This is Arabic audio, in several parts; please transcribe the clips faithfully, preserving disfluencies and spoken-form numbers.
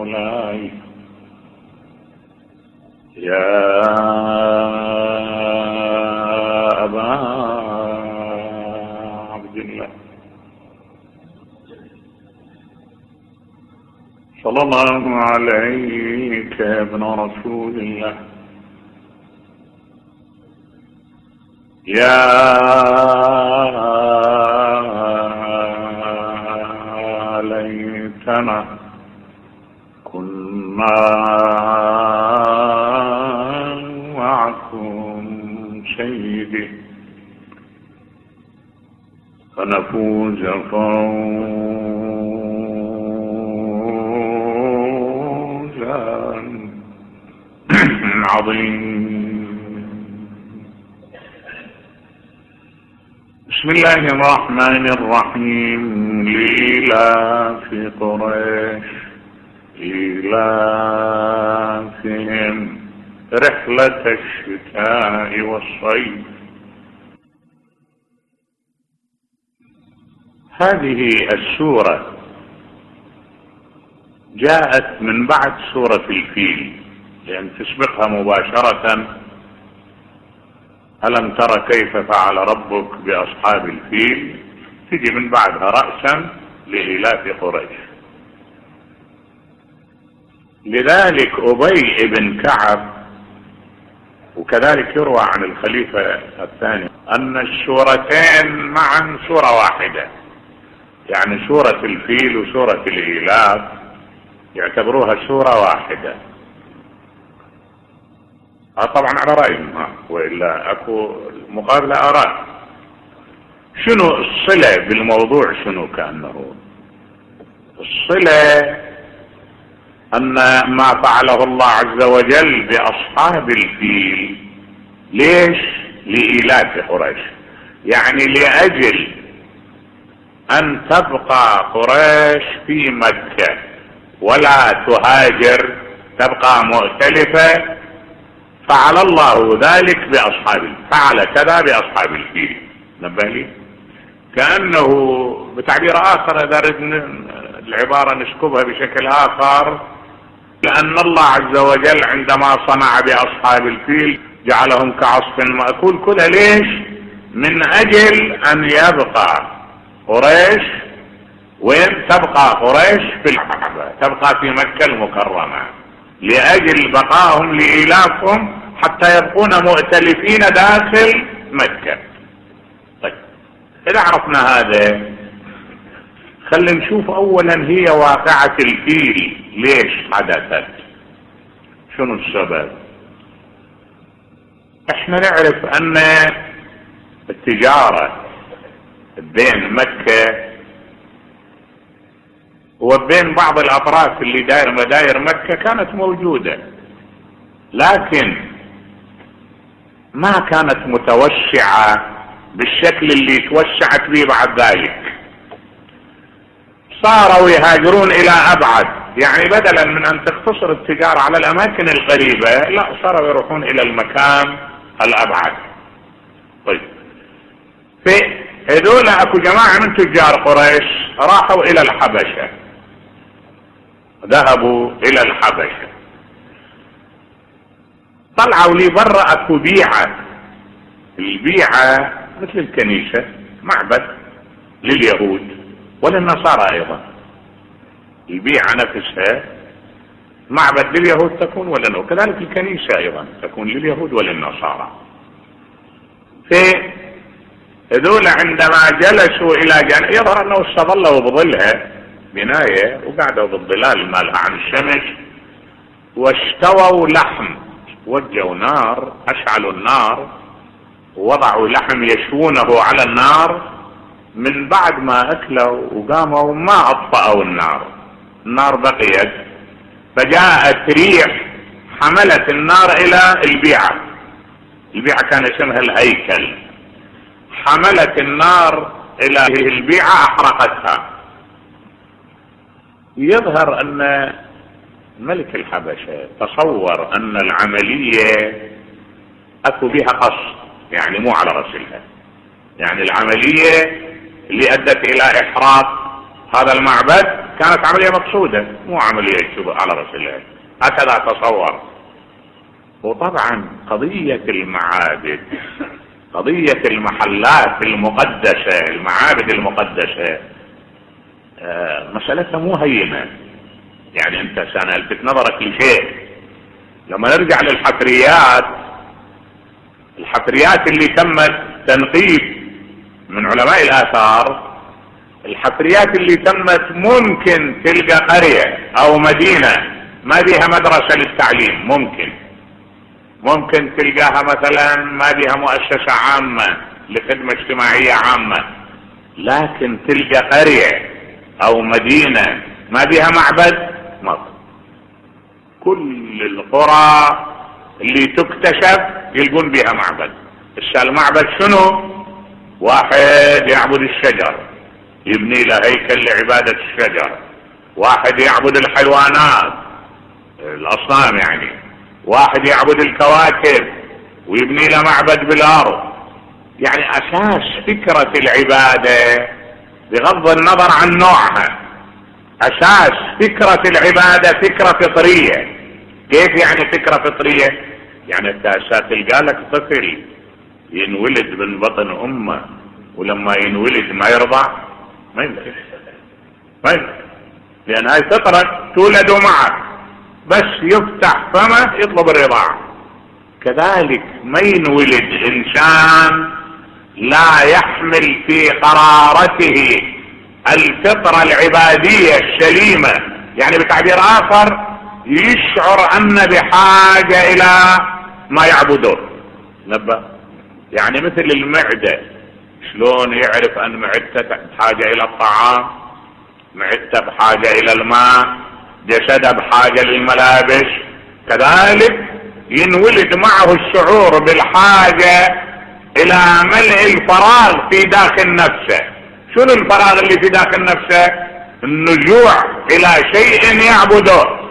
الجلال يا أبا عبد الله صلى الله عليك يا ابن رسول الله يا ليتنا كنا معكم سيدي فنفوز فوزا عظيما. بسم الله الرحمن الرحيم. لإيلاف قريش إيلافهم رحلة الشتاء والصيف. هذه السورة جاءت من بعد سورة الفيل، لأن تسبقها مباشرة ألم تر كيف فعل ربك بأصحاب الفيل، تجي من بعدها رأسا لإيلاف قريش. لذلك أبي بن كعب، وكذلك يروى عن الخليفة الثاني أن السورتين معا سورة واحدة، يعني سورة الفيل وسورة الإيلاف يعتبروها سورة واحدة. طبعا على رأيهم، وإلا أكو مقابلة آراء. شنو الصلة بالموضوع؟ شنو كأنه الصلة أن ما فعله الله عز وجل بأصحاب الفيل ليش؟ لإيلاف قريش، يعني لأجل أن تبقى قريش في مكة ولا تهاجر، تبقى مؤتلفة. فعل الله ذلك بأصحاب الفيل، فعل كذا بأصحاب الفيل. نبه لي كأنه بتعبير آخر، إذا العبارة نسكبها بشكل آخر، لأن الله عز وجل عندما صنع بأصحاب الفيل جعلهم كعصف مأكول. كلها ليش؟ من أجل أن يبقى قريش، وين تبقى قريش؟ في الكعبة، تبقى في مكة المكرمة، لأجل بقائهم لإيلافهم حتى يبقون مؤتلفين داخل مكة. طيب إذا عرفنا هذا، خلينا نشوف أولا هي واقعة الفيل ليش حدثت، شنو السبب. احنا نعرف أن التجارة بين مكة وبين بعض الأطراف اللي داير مداير مكة كانت موجودة، لكن ما كانت متوسعة بالشكل اللي توسعت به بعد ذلك. صاروا يهاجرون إلى أبعد، يعني بدلا من أن تقتصر التجارة على الأماكن القريبة، لا، صاروا يروحون إلى المكان الأبعد. طيب في هذول أكو جماعة من تجار قريش راحوا إلى الحبشة، ذهبوا إلى الحبشة، طلعوا لي برا أكو بيعة. البيعة مثل الكنيسة، معبد لليهود وللنصارى أيضا. البيعة نفسها معبد لليهود تكون ولنا، وكذلك الكنيسة أيضا تكون لليهود وللنصارى. في هذول عندما جلسوا إلى جانب، يظهر أنه استظلوا بظلها بناية وقعدوا بالظلال مالها عن الشمس، واشتووا لحم، وجوا نار، أشعلوا النار ووضعوا لحم يشوونه على النار. من بعد ما أكلوا وقاموا ما أطفأوا النار، النار بقيت، فجاءت ريح حملت النار إلى البيعة. البيعة كان اسمها الهيكل، حملت النار إلى البيعة أحرقتها. يظهر أن ملك الحبشة تصور أن العملية أكو بها قصد، يعني مو على رسلها، يعني العملية اللي أدت إلى إحراق هذا المعبد كانت عملية مقصودة، مو عملية شبه على رأس الله، هكذا تصور. وطبعا قضية المعابد، قضية المحلات المقدسة، المعابد المقدسة، آه مسألتها مو هينة. يعني انت سنة الفت نظرك لشيء، لما نرجع للحفريات، الحفريات اللي تمت تنقيب من علماء الآثار، الحفريات اللي تمت ممكن تلقى قرية او مدينة ما بيها مدرسة للتعليم، ممكن ممكن تلقاها مثلا ما بيها مؤسسة عامة لخدمة اجتماعية عامة، لكن تلقى قرية او مدينة ما بيها معبد، ما كل القرى اللي تكتشف يلقون بها معبد. المعبد شنو؟ واحد يعبد الشجر يبني له هيكل لعبادة الشجر، واحد يعبد الحيوانات الاصنام يعني، واحد يعبد الكواكب ويبني له معبد بالارض. يعني اساس فكرة العبادة بغض النظر عن نوعها، اساس فكرة العبادة فكرة فطرية. كيف يعني فكرة فطرية؟ يعني انت اساس تلقى لك طفل ينولد من بطن امه ولما ينولد ما يرضع، ما يمكن، ما يمكن، لان هاي فطرة تولد معه، بس يفتح فمه يطلب الرضاعة. كذلك ما ينولد انسان لا يحمل في قرارته الفطرة العبادية السليمة، يعني بتعبير اخر يشعر ان بحاجة الى ما يعبدون. نبه يعني مثل المعدة، شلون يعرف ان معدته بحاجة الى الطعام، معدته بحاجة الى الماء، جسده بحاجة للملابس، كذلك ينولد معه الشعور بالحاجة الى ملء الفراغ في داخل نفسه. شنو الفراغ اللي في داخل نفسه؟ النجوع الى شيء يعبده.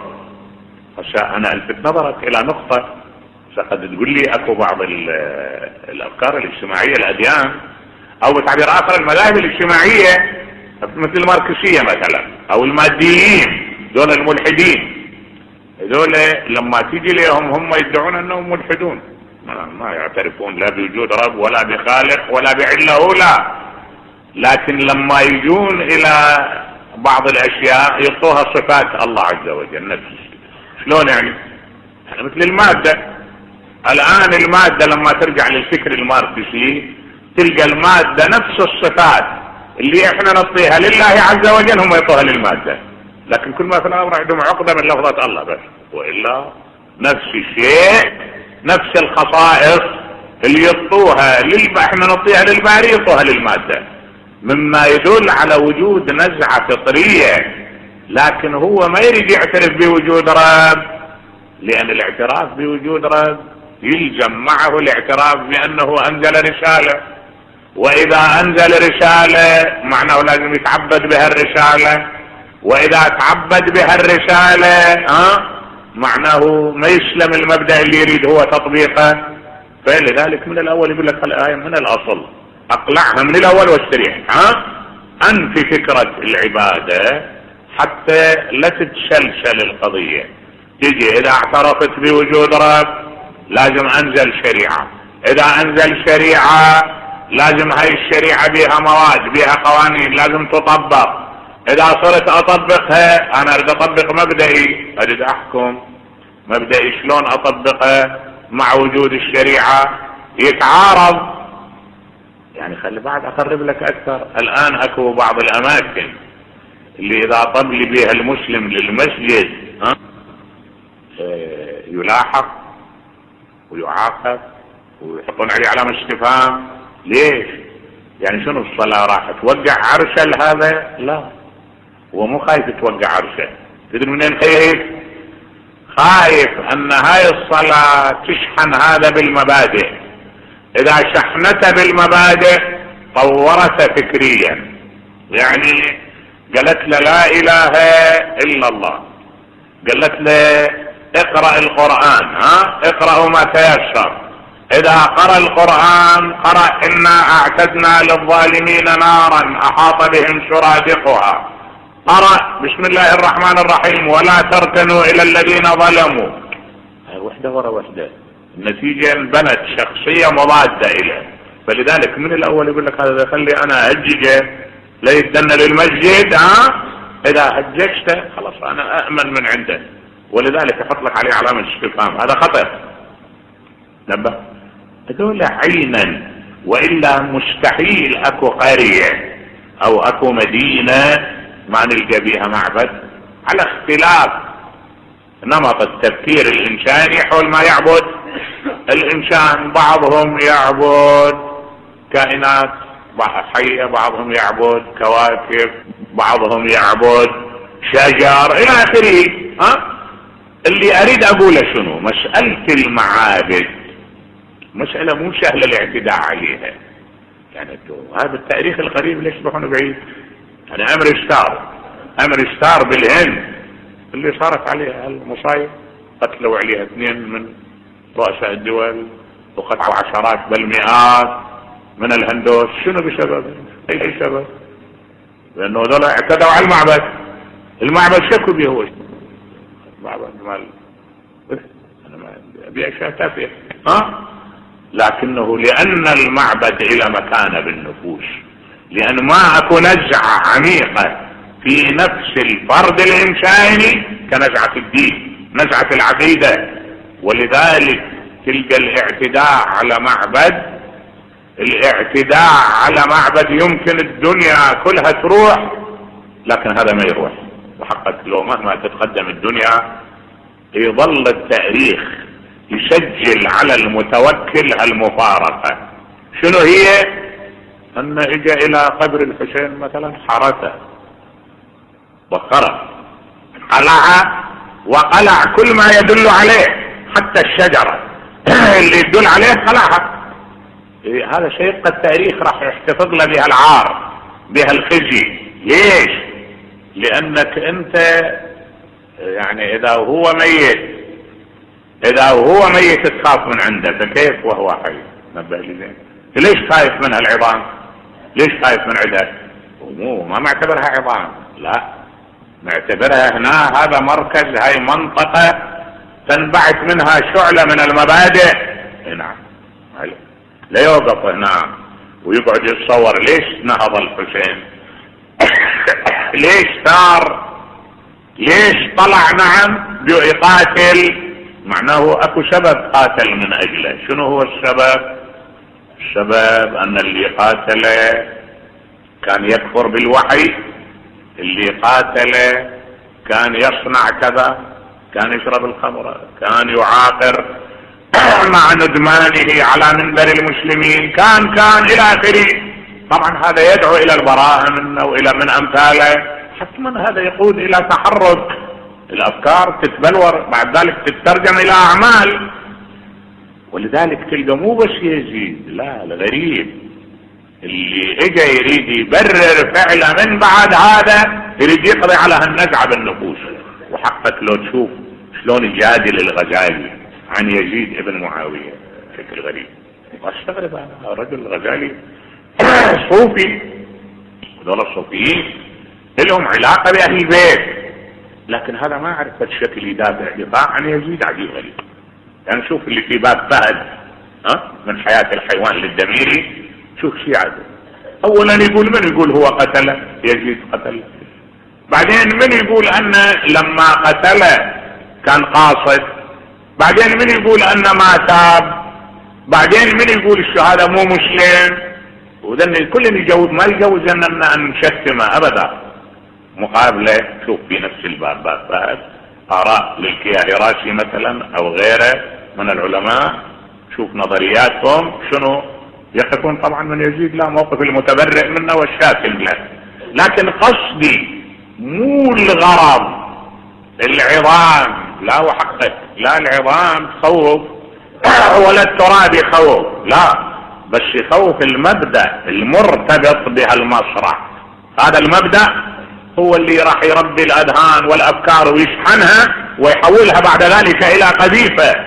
هسه انا الفت نظرك الى نقطة، قد تقول لي اكو بعض الافكار الاجتماعية الاديان او بتعبير اخر المذاهب الاجتماعية مثل الماركسية مثلا او الماديين، دول الملحدين، دول لما تيجي لهم هم يدعون انهم ملحدون، ما يعترفون لا بوجود رب ولا بخالق ولا بعله، لا، لكن لما يجون الى بعض الاشياء يعطوها صفات الله عز وجل نفسه. شلون يعني؟ يعني مثل المادة. الان المادة لما ترجع للفكر الماركسي تلقى المادة نفس الصفات اللي احنا نعطيها لله عز وجل هم يعطوها للمادة، لكن كل ما في الامر عندهم عقدة من لفظة الله بس، والا نفس الشيء، نفس الخصائص اللي يعطوها للب... احنا نعطيها للباري يعطوها للمادة، مما يدل على وجود نزعة فطرية. لكن هو ما يريد يعترف بوجود رب، لان الاعتراف بوجود رب يلزم معه الاعتراف بانه انزل رسالة، واذا انزل رسالة معناه لازم يتعبد بها الرسالة، واذا تعبد بها الرسالة ها معناه ما يسلم المبدأ اللي يريد هو تطبيقه. فلذلك من الاول يقول لك الآية من الاصل اقلعها من الاول واستريح، ها انفي فكرة العبادة حتى لا تتسلسل القضية. تجي اذا اعترفت بوجود رب لازم انزل شريعة، اذا انزل شريعة لازم هاي الشريعة بها مواد بها قوانين لازم تطبق، اذا صرت اطبقها انا اريد اطبق مبدئي، اريد احكم مبدئي شلون اطبقها مع وجود الشريعة يتعارض. يعني خلي بعد اقرب لك اكثر، الان اكو بعض الاماكن اللي اذا طب لي بها المسلم للمسجد ها يلاحق ويعاقب ويحطون عليه علامة استفهام. ليش؟ يعني شنو الصلاة راح توقع عرشه هذا؟ لا، هو مو خايف توقع عرشه. تدري منين خايف؟ خايف ان هاي الصلاة تشحن هذا بالمبادئ، اذا شحنته بالمبادئ طورته فكريا. يعني قالت له لا اله الا الله، قالت له اقرأ القرآن، ها اقرأوا ما تيسر، اذا قرأ القرآن قرأ انا اعتدنا للظالمين نارا احاط بهم سرادقها، قرأ بسم الله الرحمن الرحيم ولا تركنوا الى الذين ظلموا، وحدة ورا وحدة، النتيجة انبنت شخصية مضادة إليه. فلذلك من الأول يقول لك هذا خلي أنا هججه لا يتدنى للمسجد، ها إذا هججته خلاص أنا أأمن من عنده، ولذلك يحط لك عليه علامة استفهام. هذا خطأ. نبه هذول عينا، وإلا مستحيل أكو قرية أو أكو مدينة ما نلقى بيها معبد، على اختلاف نمط التفكير الإنساني حول ما يعبد الإنسان. بعضهم يعبد كائنات حية، بعضهم يعبد كواكب، بعضهم يعبد شجر إلى آخره. ها اللي أريد أقوله شنو؟ مسألة المعابد مسألة مو سهلة الاعتداء عليها. يعني هذا التاريخ القريب ليش تروحون بعيد؟ يعني أمر ستار أمر ستار بالهند اللي صارت عليها المصايب، قتلوا عليها اثنين من رؤساء الدول وقطعوا عشرات بل مئات من الهندوس. شنو بسبب؟ اي سبب؟ لانه هذول اعتدوا على المعبد. المعبد شكوا به هو المعبد مال انا ما ابي اشياء تافهه، ها لكنه لان المعبد الى مكانه بالنفوس، لان ما اكو نزعه عميقه في نفس الفرد الانساني كنزعه الدين، نزعه العقيده. ولذلك تلقى الاعتداء على معبد، الاعتداء على معبد يمكن الدنيا كلها تروح لكن هذا ما يروح. وحقك لو مهما تتقدم الدنيا يظل التاريخ يسجل على المتوكل المفارقة. شنو هي؟ ان اجى الى قبر الحسين مثلا حرسه وقرأ قلع وقلع كل ما يدل عليه، حتى الشجرة اللي يدل عليه قلعها. إيه هذا شيء قد التاريخ راح يحتفظ له بها العار بها الخزي. ليش؟ لانك انت يعني اذا هو ميت اذا هو ميت تخاف من عنده، فكيف وهو حي؟ نبه لي زين. ليش خايف من هالعظام؟ ليش خايف من عده؟ مو ما معتبرها عظام، لا معتبرها هنا هذا مركز، هاي منطقة تنبعث منها شعلة من المبادئ. نعم لا يوقف هنا ويقعد يتصور ليش نهض الحسين ليش ثار، ليش طلع نعم بيقاتل، معناه اكو سبب قاتل من اجله. شنو هو السبب؟ السبب ان اللي قاتله كان يكفر بالوحي، اللي قاتله كان يصنع كذا، كان يشرب الخمر، كان يعاقر مع ندمانه على منبر المسلمين، كان كان الى اخره. طبعا هذا يدعو الى البراءة منه والى من امثاله، حتما هذا يقود الى تحرك الافكار، تتبلور بعد ذلك تترجم الى اعمال. ولذلك تلقى مو بس يزيد، لا الغريب اللي اجى يريد يبرر فعله من بعد هذا يريد يقضي على هالنزعه بالنفوس. وحقك لو تشوف شلون يجادل الغزالي عن يزيد ابن معاويه بشكل غريب، واستغرب انا الرجل الغزالي صوفي، هذول الصوفيين لهم علاقه باهل البيت، لكن هذا ما عرف الشكل يدافع دفاع عن يزيد. عجيب غريب. يعني شوف اللي في باب فهد ها من حياه الحيوان للدميري، شوف شيء عدل. اولا يقول من يقول هو قتله يزيد قتله، بعدين من يقول ان لما قتله كان قاصد، بعدين من يقول ان ما تاب، بعدين من يقول الشهاده مو مسلم. وذن الكل يجاوب، ما يجوز ان نشتمه ابدا. مقابله شوف في نفس الباب باب فهد اراء للكياراشي مثلا او غيره من العلماء، شوف نظرياتهم شنو يقفون طبعا من يزيد لا موقف المتبرئ منه والشاكل له. لكن قصدي مو الغرض العظام، لا وحقك لا العظام تخوف ولا التراب يخوف، لا بس يخوف المبدأ المرتبط بهالمسرح. هذا المبدأ هو اللي راح يربي الاذهان والافكار ويشحنها ويحولها بعد ذلك الى قذيفة.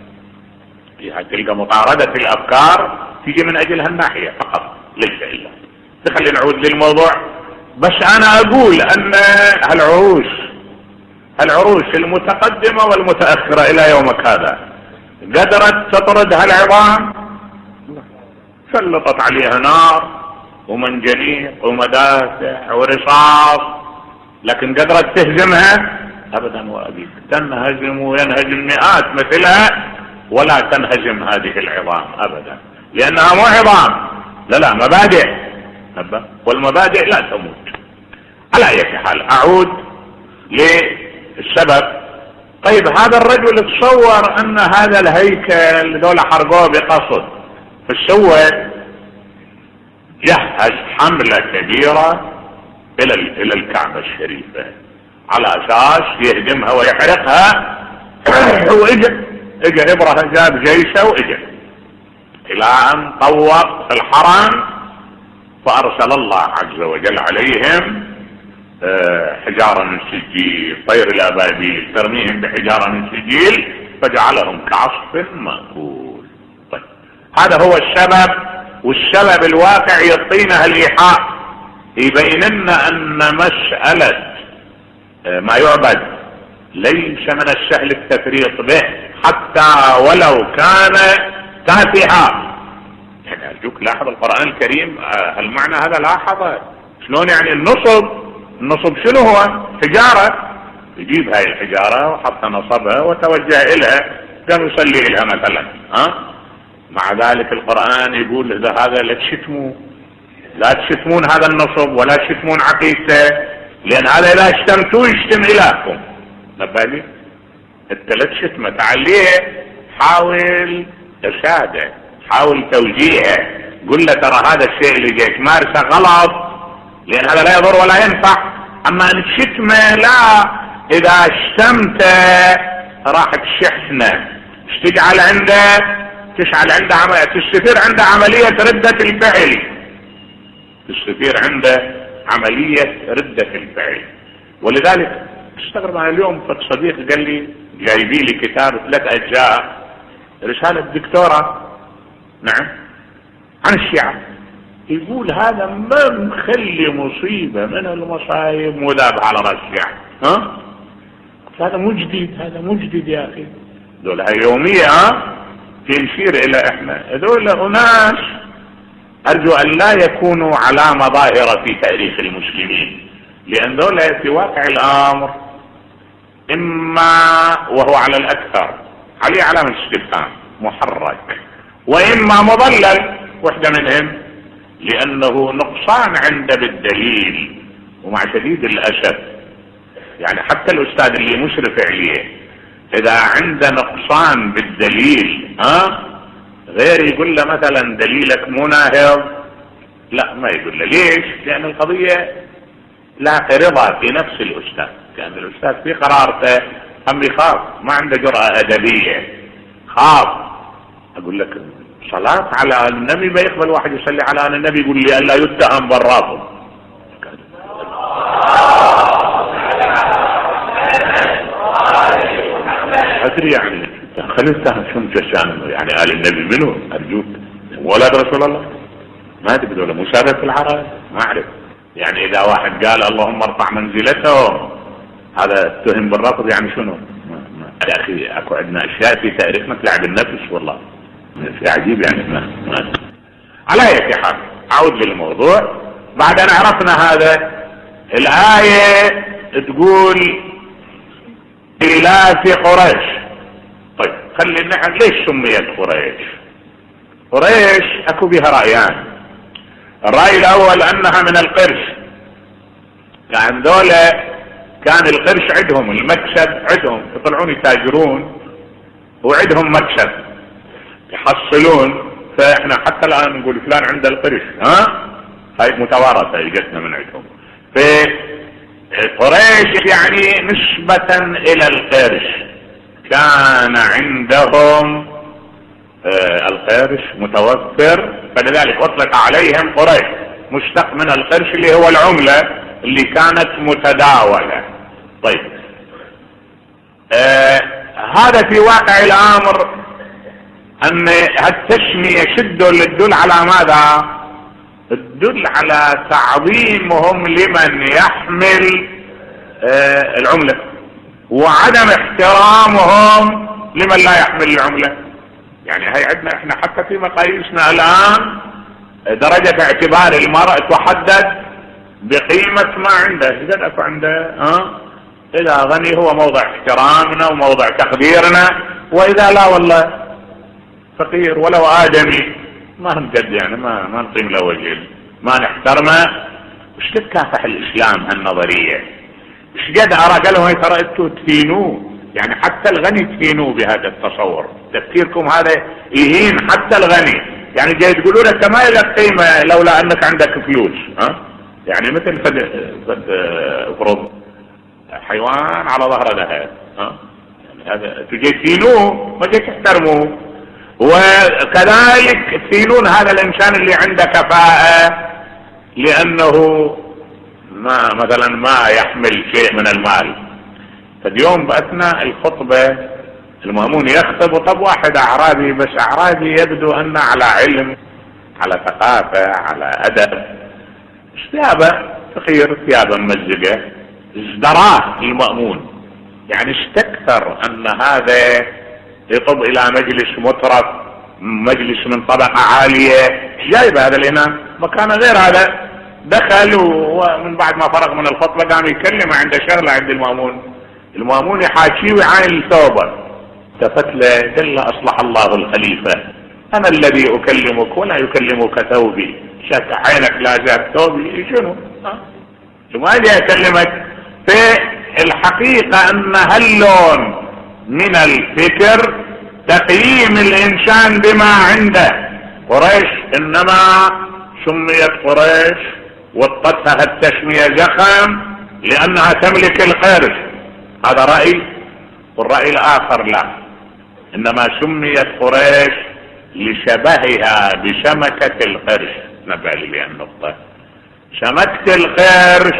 تلقى مطاردة الافكار تيجي من اجل هالناحية فقط ليس الا. خلينا نعود للموضوع. بس انا اقول ان العروش العروش المتقدمة والمتأخرة الى يومك هذا قدرت تطرد هالعظام؟ سلطت عليها نار ومنجنيق ومدافع ورصاص، لكن قدرت تهزمها؟ ابدا وابدا. تنهزم وينهزم مئات مثلها ولا تنهزم هذه العظام ابدا، لانها مو عظام، لا لا مبادئ، والمبادئ لا تموت. على اي حال اعود للسبب. طيب هذا الرجل تصور ان هذا الهيكل دول حرقوه بقصد، فسوى جهز حملة كبيرة الى الى الكعبة الشريفة على اساس يهدمها ويحرقها. واجا اجا ابرهة جاب جيشه واجا الى ان طوق الحرم، فارسل الله عز وجل عليهم حجارة من سجيل، طير الابابيل ترميهم بحجارة من سجيل فجعلهم كعصف مأكول. طيب هذا هو السبب، والسبب الواقع يعطينا الايحاء، يبين لنا ان مسألة ما يعبد ليس من السهل التفريط به حتى ولو كان تافها. يعني ارجوك لاحظ القرآن الكريم المعنى هذا، لاحظه شلون يعني النصب. النصب شنو هو؟ حجارة، يجيب هاي الحجارة وحط نصبها وتوجه الها كان يصلي لها مثلا، ها؟ مع ذلك القرآن يقول اذا هذا لا تشتموا، لا تشتمون هذا النصب ولا تشتمون عقيدته، لان هذا اذا اشتمتوه يشتم الهكم. نبالي انت لا تشتمه، تعليه، حاول ارشاده، حاول توجيهه، قل له ترى هذا الشيء اللي جاي تمارسه غلط، لان هذا لا يضر ولا ينفع. اما ان تشتمه لا، اذا اشتمته راح تشحنه، تجعل عنده تشعل عنده عملية تستثير عنده عملية ردة الفعل، تستثير عنده عملية ردة الفعل. ولذلك استغرب انا اليوم فت صديق قال لي جايبي لي كتاب ثلاث اجزاء رسالة دكتورة، نعم، عن الشيعة، يقول هذا ما مخلي مصيبة من المصايب مذاب على راس الشيعة. ها هذا مو جديد، هذا مو جديد يا اخي، دول هاي يومية، ها تنشير الى احنا هذول اناس ارجو ان لا يكونوا علامة ظاهرة في تاريخ المسلمين، لان دول في واقع الامر اما وهو على الاكثر عليه علامة استفهام محرك، واما مضلل وحدة منهم، لانه نقصان عنده بالدليل. ومع شديد الاسف يعني حتى الاستاذ اللي مشرف عليه اذا عنده نقصان بالدليل، ها غير يقول له مثلا دليلك مناهض، لا ما يقول له. ليش؟ لان القضية لا رضا في نفس الاستاذ، كان الاستاذ في قرارته هم يخاف، ما عنده جرأة ادبية، خاف. اقول لك صلاة على النبي ما يقبل واحد يصلي على النبي يقول لي الا يتهم بالرافض. ادري يعني خلينا نتهم شو مجسام يعني آل النبي منه ارجوك، ولد رسول الله ما ادري ولا مشابه في العرب ما اعرف. يعني اذا واحد قال اللهم ارفع منزلته هذا اتهم بالرفض، يعني شنو؟ يا اخي اكو عندنا اشياء في تاريخنا تلعب النفس والله، شيء عجيب يعني. ما ما على اي حال اعود للموضوع. بعد ان عرفنا هذا، الايه تقول إلاف قريش. طيب خلينا نحن ليش سميت قريش؟ قريش اكو بها رأيان. الرأي الاول انها من القرش، يعني دولة كان القرش عندهم المكسب، عندهم يطلعون يتاجرون وعندهم مكسب يحصلون، فاحنا حتى الان نقول فلان عنده القرش، ها هاي متوارثة اجتنا من عندهم. في قريش يعني نسبة الى القرش كان عندهم آه القرش متوفر، فلذلك اطلق عليهم قريش، مشتق من القرش اللي هو العملة اللي كانت متداولة. طيب آه هذا في واقع الامر ان هالتسمية شدوا للدل على ماذا؟ تدل على تعظيمهم لمن يحمل آه العملة، وعدم احترامهم لمن لا يحمل العملة. يعني هي عندنا احنا حتى في مقاييسنا الان درجة اعتبار المرء تحدد بقيمة ما عنده. اذا اكو عنده اه اذا غني هو موضع احترامنا وموضع تقديرنا، واذا لا والله فقير ولو ادمي ما نجد، يعني ما ما نقيم له وجه، ما نحترمه. وش تكافح الاسلام هالنظرية؟ ايش قد ارى قال لهم ترى انتوا تهينوه، يعني حتى الغني تهينوه بهذا التصور. تفكيركم هذا يهين حتى الغني، يعني جاي تقولوا له انت ما لك قيمه لولا انك عندك فلوس. ها يعني مثل فد فد افرض حيوان على ظهره ذهب، ها يعني هذا تجي تهينوه ما جاي تحترموه. وكذلك تهينون هذا الانسان اللي عنده كفاءه لانه ما مثلا ما يحمل شيء من المال. فاليوم باثناء الخطبه المأمون يخطب، طب واحد اعرابي، بس اعرابي يبدو انه على علم، على ثقافه، على ادب، ثيابه فقير، ثيابه ممزقه، ازدراه المأمون. يعني استكثر ان هذا يطب الى مجلس مترف، مجلس من طبقه عاليه، جايب هذا لنا مكان غير هذا. دخل ومن بعد ما فرغ من الخطبه قام يكلم عنده شغله عند المأمون. المأمون يحاكيه ويعاين ثوبه، التفت له قال له اصلح الله الخليفه، انا الذي اكلمك ولا يكلمك ثوبي، شك عينك لا زاد ثوبي شنو؟ ما جاي اكلمك. في الحقيقه ان هاللون من الفكر تقييم الانسان بما عنده. قريش انما سميت قريش وطتها التسميه زخم لانها تملك القرش، هذا راي. والراي الاخر لا، انما سميت قريش لشبهها بسمكه القرش. نبه لي النقطه، سمكه القرش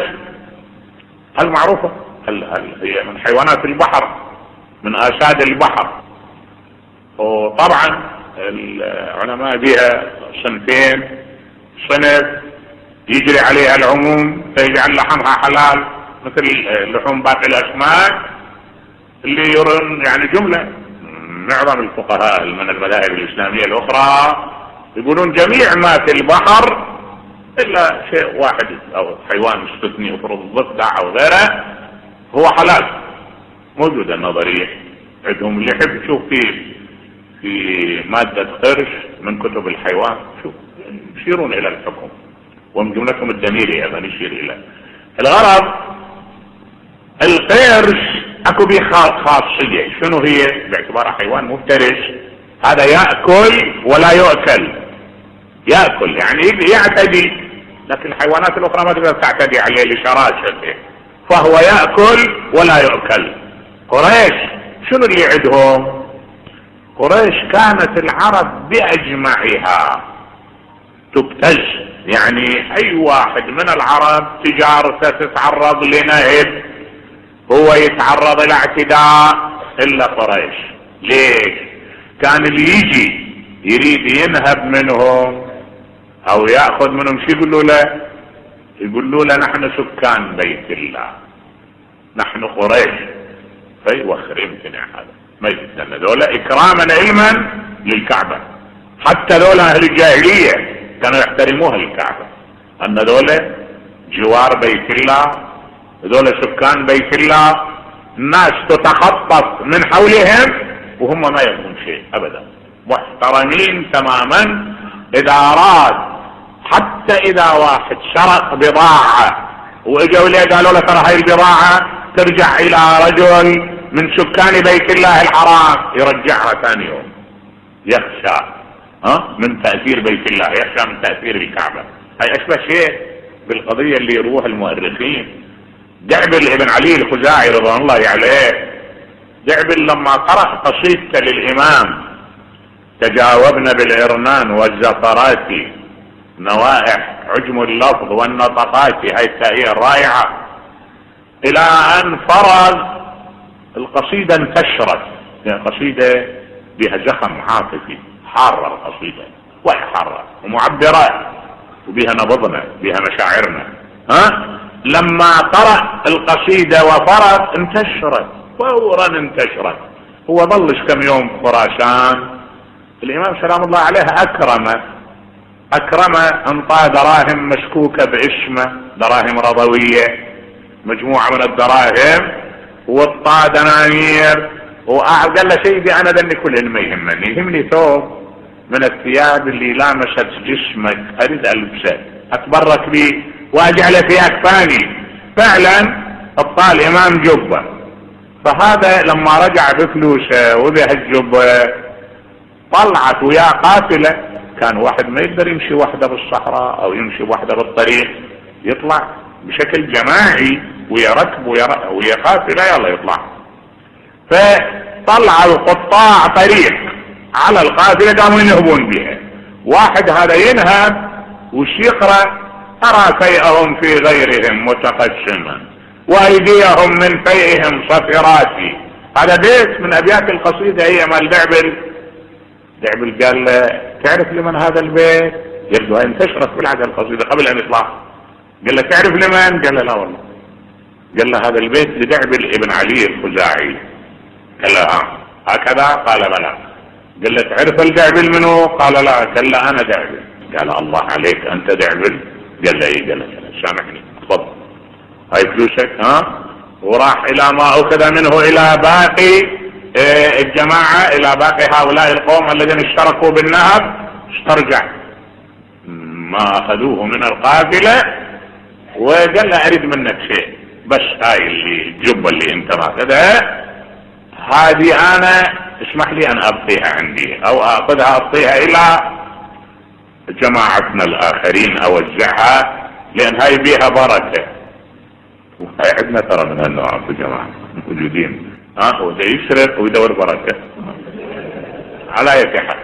هل معروفه؟ هل, هل هي من حيوانات البحر، من اساد البحر، وطبعا العلماء بها صنفين. صنف يجري عليها العموم فيجعل لحمها حلال مثل لحوم باقي الاسماك، اللي يرون يعني جمله. معظم الفقهاء من المذاهب الاسلاميه الاخرى يقولون جميع ما في البحر الا شيء واحد او حيوان مستثني، افرض الضفدع او غيره، هو حلال. موجوده النظريه عندهم. اللي يحب يشوف في في ماده قرش من كتب الحيوان شوف يشيرون الى الحكم، ومن جملتهم الدميري ايضا يشير الى الغرض. القرش اكو به خاصيه، شنو هي؟ باعتباره حيوان مفترس، هذا ياكل ولا يؤكل. ياكل يعني يعتدي، لكن الحيوانات الاخرى ما تقدر تعتدي عليه لشراسته، فهو ياكل ولا يؤكل. قريش شنو اللي عندهم؟ قريش كانت العرب باجمعها تبتز، يعني اي واحد من العرب تجارته تتعرض لنهب، هو يتعرض الى اعتداء الا قريش. ليش؟ كان اللي يجي يريد ينهب منهم او ياخذ منهم شو يقولوا له؟ يقولوا له نحن سكان بيت الله، نحن قريش، فيوخر يمكن هذا ما يستنى ذولا اكراما علما للكعبه. حتى ذولا اهل الجاهليه كانوا يحترموها الكعبه، ان ذولا جوار بيت الله، ذولا سكان بيت الله، الناس تتخطف من حولهم وهم ما يبغون شيء ابدا، محترمين تماما. اذا اراد حتى اذا واحد سرق بضاعه واجوا ليه قالوا له ترى هاي البضاعه ترجع الى رجل من سكان بيت الله الحرام، يرجعها ثاني يوم، يخشى ها من تاثير بيت الله، يخشى من تاثير الكعبه. هاي اشبه شيء بالقضيه اللي يروها المؤرخين. دعبل ابن علي الخزاعي رضوان الله عليه، دعبل لما قرأ قصيدته للامام تجاوبنا بالعرنان والزفرات نوائح عجم اللفظ والنطقات، هاي التائية الرائعة، الى ان فرغ القصيدة انتشرت. يعني قصيدة بها زخم عاطفي، حارة القصيدة وحارة ومعبرة. وبها نبضنا بها مشاعرنا. ها لما قرأ القصيدة وفرط انتشرت فورا انتشرت. هو ظلش كم يوم في خراسان. الامام سلام الله عليه اكرمه اكرمه انطاه دراهم مشكوكة باسمه، دراهم رضوية، مجموعة من الدراهم، وطاه دنانير، وقال له سيدي انا ذني كل اللي ما يهمني، يهمني ثوب من الثياب اللي لامست جسمك اريد البسه اتبرك به واجعله في اكفاني. فعلا اعطاه الامام جبه. فهذا لما رجع بفلوسه وبه الجبه طلعت وياه قافله. كان واحد ما يقدر يمشي وحده بالصحراء او يمشي وحده بالطريق، يطلع بشكل جماعي ويركب ويا قافله يلا يطلع. فطلع القطاع طريق على القافله قاموا ينهبون بها. واحد هذا ينهب وش يقرأ ترى فيئهم في غيرهم متقسما وايديهم من فيئهم صفرات. هذا بيت من ابيات القصيدة هي مال دعبل. دعبل قال تعرف لمن هذا البيت؟ قال له انتشرت بالعادة القصيدة قبل ان يطلع. قال له تعرف لمن؟ قال له لا والله. قال له هذا البيت لدعبل ابن علي الخزاعي. قال له اه هكذا؟ قال بلى. قال له تعرف الدعبل منه؟ قال لا. قال له انا دعبل. قال الله عليك انت دعبل؟ قال له ايه. قال له سامحني تفضل هاي فلوسك. ها وراح الى ما اخذ منه الى باقي إيه الجماعة، الى باقي هؤلاء القوم الذين اشتركوا بالنهب. استرجع ما اخذوه من القافلة وقال له اريد منك شيء بس هاي اللي الجبة اللي انت ماخذها هذه انا اسمح لي ان ابقيها عندي او اخذها ابقيها الى جماعتنا الاخرين اوزعها لان هاي بيها بركة. وهاي عندنا ترى من هالنوع في جماعة موجودين. ها هو ده يسرق ويدور بركة على اي حال.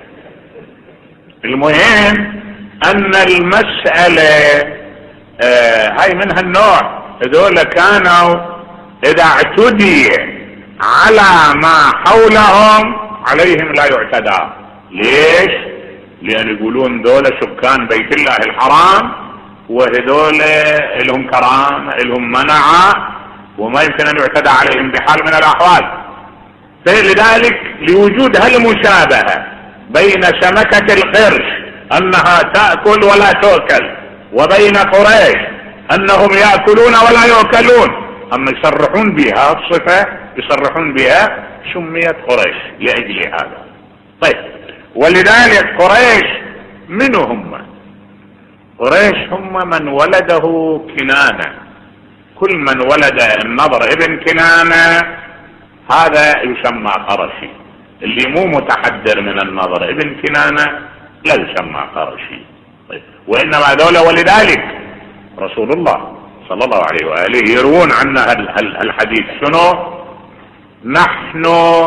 المهم ان المسألة آه هاي من هالنوع. هذول كانوا اذا اعتدي على ما حولهم عليهم لا يعتدى. ليش؟ لان يقولون دول سكان بيت الله الحرام وهذول لهم كرامة لهم منعة وما يمكن ان يعتدى عليهم بحال من الاحوال. فلذلك لوجود هالمشابهة بين سمكة القرش انها تأكل ولا تؤكل وبين قريش انهم يأكلون ولا يؤكلون، اما يصرحون بها الصفة يصرحون بها سميت قريش لاجل هذا. طيب ولذلك قريش من هم؟ قريش هم من ولده كنانة. كل من ولد النضر ابن كنانة هذا يسمى قرشي. اللي مو متحدر من النضر ابن كنانة لا يسمى قرشي. طيب وانما ذولا ولذلك رسول الله صلى الله عليه وآله يروون عنا الحديث شنو؟ نحن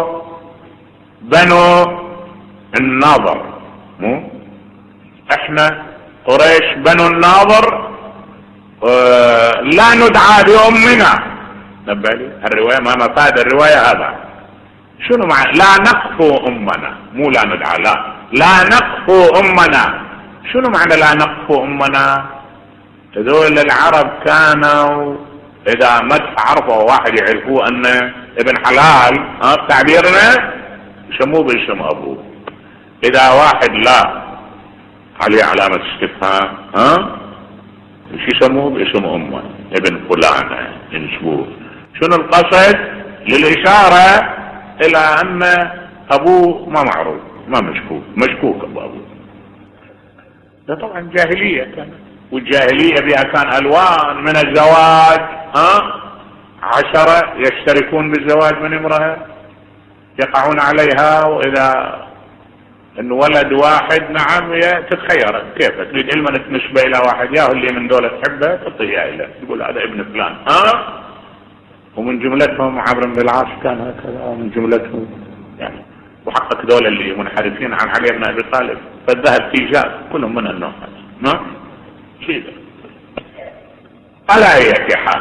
بنو الناظر. مو احنا قريش بنو الناظر اه لا ندعى بأمنا. نبالي الرواية ما مفاد الرواية هذا شنو معنى لا نقفو أمنا؟ مو لا ندعى لا لا نقفو أمنا. شنو معنى لا نقفو أمنا؟ هذول العرب كانوا اذا مدح عرفوا واحد يعرفوه ان ابن حلال ها تعبيرنا يسموه باسم ابوه. اذا واحد لا عليه علامة استفهام ها ايش يسموه باسم امه ابن فلانة ينسبوه. شنو القصد؟ للاشارة الى ان ابوه ما معروف ما مشكوك مشكوك ابو ابوه. ده طبعا جاهلية كانت، والجاهلية بها كان الوان من الزواج. ها عشرة يشتركون بالزواج من امرأة يقعون عليها، واذا انولد واحد نعم تتخير كيف تريد علما تنسبه الى واحد ياهو اللي من دولة تحبه تعطيه الى تقول هذا ابن فلان. ها ومن جملتهم عمرو بن العاص كان هكذا ومن جملتهم يعني وحقق دولة اللي منحرفين عن علي بن ابي طالب فالذهب تيجاز كلهم من النوع هذا. كذا على اي حال